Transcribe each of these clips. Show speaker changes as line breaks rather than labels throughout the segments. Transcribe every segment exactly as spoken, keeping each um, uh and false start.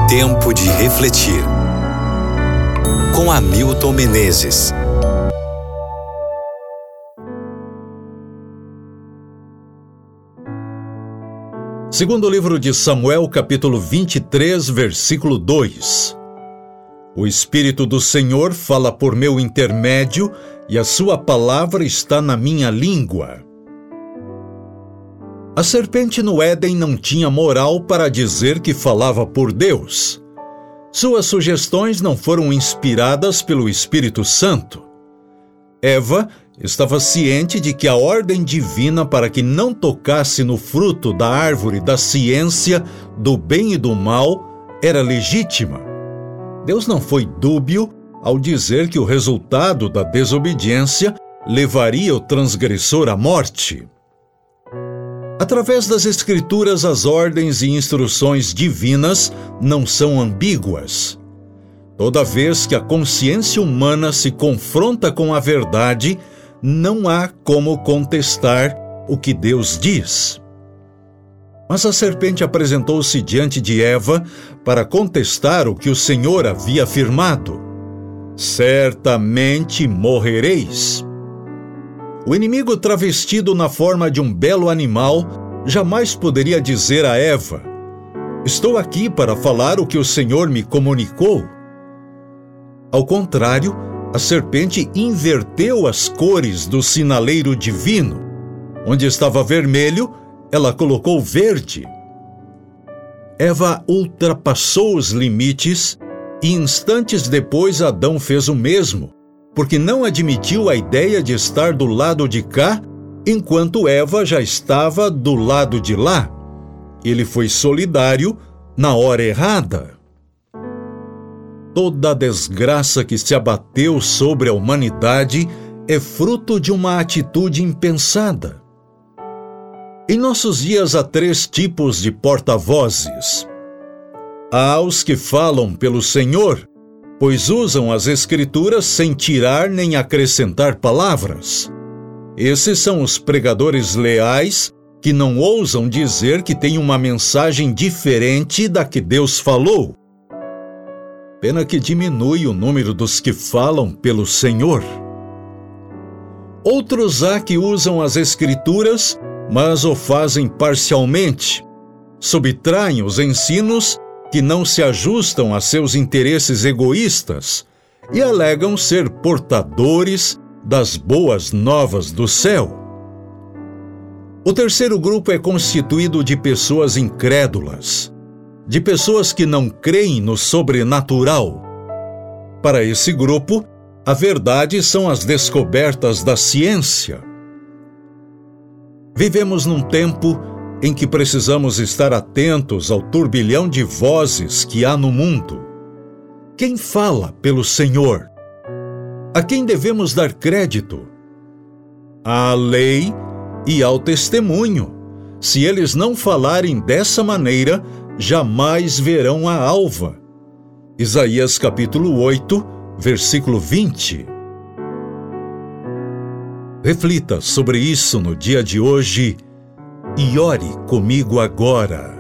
Tempo de refletir. Com Hamilton Menezes.
Segundo livro de Samuel, capítulo vinte e três, versículo dois. O Espírito do Senhor fala por meu intermédio, e a sua palavra está na minha língua. A serpente no Éden não tinha moral para dizer que falava por Deus. Suas sugestões não foram inspiradas pelo Espírito Santo. Eva estava ciente de que a ordem divina para que não tocasse no fruto da árvore da ciência do bem e do mal era legítima. Deus não foi dúbio ao dizer que o resultado da desobediência levaria o transgressor à morte. Através das Escrituras, as ordens e instruções divinas não são ambíguas. Toda vez que a consciência humana se confronta com a verdade, não há como contestar o que Deus diz. Mas a serpente apresentou-se diante de Eva para contestar o que o Senhor havia afirmado: certamente morrereis. O inimigo, travestido na forma de um belo animal, jamais poderia dizer a Eva: estou aqui para falar o que o Senhor me comunicou. Ao contrário, a serpente inverteu as cores do sinaleiro divino. Onde estava vermelho, ela colocou verde. Eva ultrapassou os limites e instantes depois Adão fez o mesmo, porque não admitiu a ideia de estar do lado de cá, enquanto Eva já estava do lado de lá. Ele foi solidário na hora errada. Toda a desgraça que se abateu sobre a humanidade é fruto de uma atitude impensada. Em nossos dias há três tipos de porta-vozes. Há os que falam pelo Senhor, pois usam as Escrituras sem tirar nem acrescentar palavras. Esses são os pregadores leais que não ousam dizer que têm uma mensagem diferente da que Deus falou. Pena que diminui o número dos que falam pelo Senhor. Outros há que usam as Escrituras, mas o fazem parcialmente. Subtraem os ensinos que não se ajustam a seus interesses egoístas e alegam ser portadores das boas novas do céu. O terceiro grupo é constituído de pessoas incrédulas, de pessoas que não creem no sobrenatural. Para esse grupo, a verdade são as descobertas da ciência. Vivemos num tempo em que precisamos estar atentos ao turbilhão de vozes que há no mundo. Quem fala pelo Senhor? A quem devemos dar crédito? À lei e ao testemunho. Se eles não falarem dessa maneira, jamais verão a alva. Isaías capítulo oito, versículo vinte. Reflita sobre isso no dia de hoje e ore comigo agora.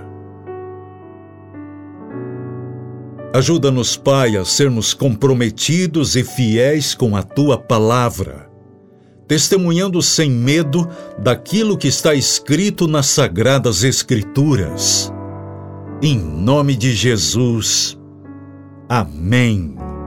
Ajuda-nos, Pai, a sermos comprometidos e fiéis com a Tua palavra, testemunhando sem medo daquilo que está escrito nas Sagradas Escrituras. Em nome de Jesus. Amém.